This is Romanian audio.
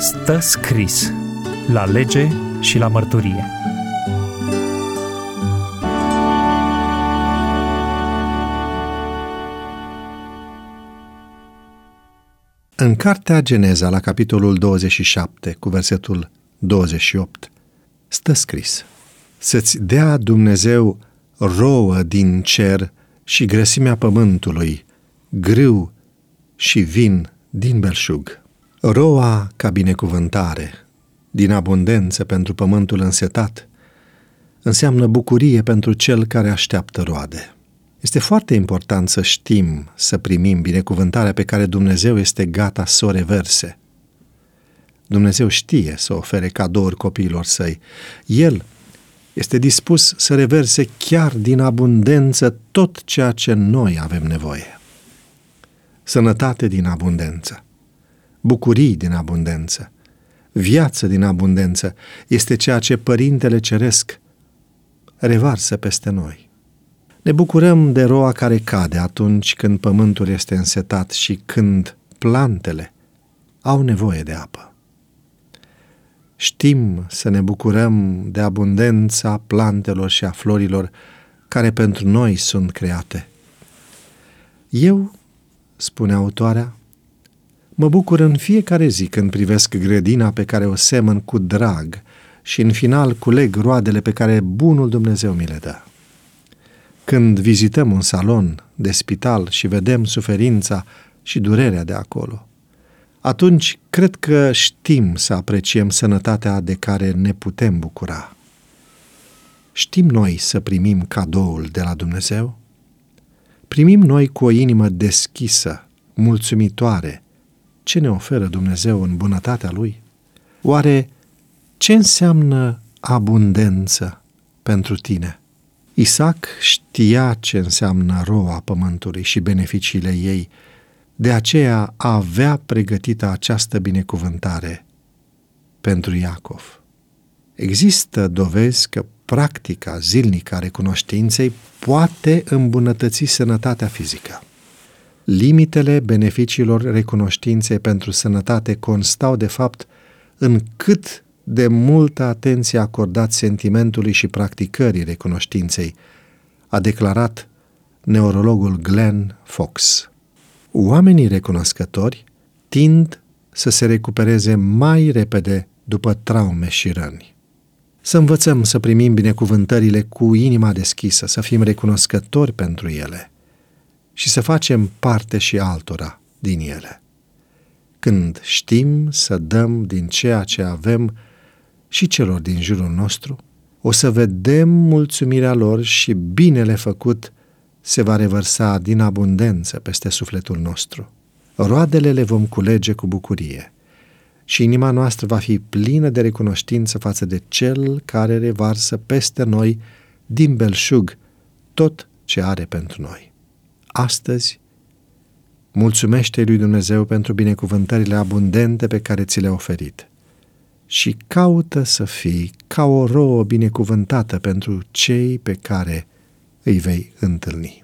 Stă scris la lege și la mărturie. În cartea Geneza, la capitolul 27, cu versetul 28, stă scris: să-ți dea Dumnezeu rouă din cer și grăsimea pământului, grâu și vin din belșug. Roa ca binecuvântare, din abundență pentru pământul însetat, înseamnă bucurie pentru cel care așteaptă roade. Este foarte important să știm, să primim binecuvântarea pe care Dumnezeu este gata să o reverse. Dumnezeu știe să ofere cadouri copiilor săi. El este dispus să reverse chiar din abundență tot ceea ce noi avem nevoie. Sănătate din abundență, bucurii din abundență, viață din abundență este ceea ce Părintele Ceresc revarsă peste noi. Ne bucurăm de roa care cade atunci când pământul este însetat și când plantele au nevoie de apă. Știm să ne bucurăm de abundența plantelor și a florilor care pentru noi sunt create. Eu, spune autoarea, mă bucur în fiecare zi când privesc grădina pe care o semăn cu drag și în final culeg roadele pe care bunul Dumnezeu mi le dă. Când vizităm un salon de spital și vedem suferința și durerea de acolo, atunci cred că știm să apreciem sănătatea de care ne putem bucura. Știm noi să primim cadoul de la Dumnezeu? Primim noi cu o inimă deschisă, mulțumitoare, ce ne oferă Dumnezeu în bunătatea Lui? Oare ce înseamnă abundență pentru tine? Isaac știa ce înseamnă roa pământului și beneficiile ei, de aceea avea pregătită această binecuvântare pentru Iacov. Există dovezi că practica zilnică a recunoștinței poate îmbunătăți sănătatea fizică. Limitele beneficiilor recunoștinței pentru sănătate constau, de fapt, în cât de multă atenție acordați sentimentului și practicării recunoștinței, a declarat neurologul Glenn Fox. Oamenii recunoscători tind să se recupereze mai repede după traume și răni. Să învățăm să primim binecuvântările cu inima deschisă, să fim recunoscători pentru ele și să facem parte și altora din ele. Când știm să dăm din ceea ce avem și celor din jurul nostru, o să vedem mulțumirea lor și binele făcut se va revărsa din abundență peste sufletul nostru. Roadele le vom culege cu bucurie și inima noastră va fi plină de recunoștință față de Cel care revarsă peste noi din belșug tot ce are pentru noi. Astăzi, mulțumește lui Dumnezeu pentru binecuvântările abundente pe care ți le-a oferit și caută să fii ca o rouă binecuvântată pentru cei pe care îi vei întâlni.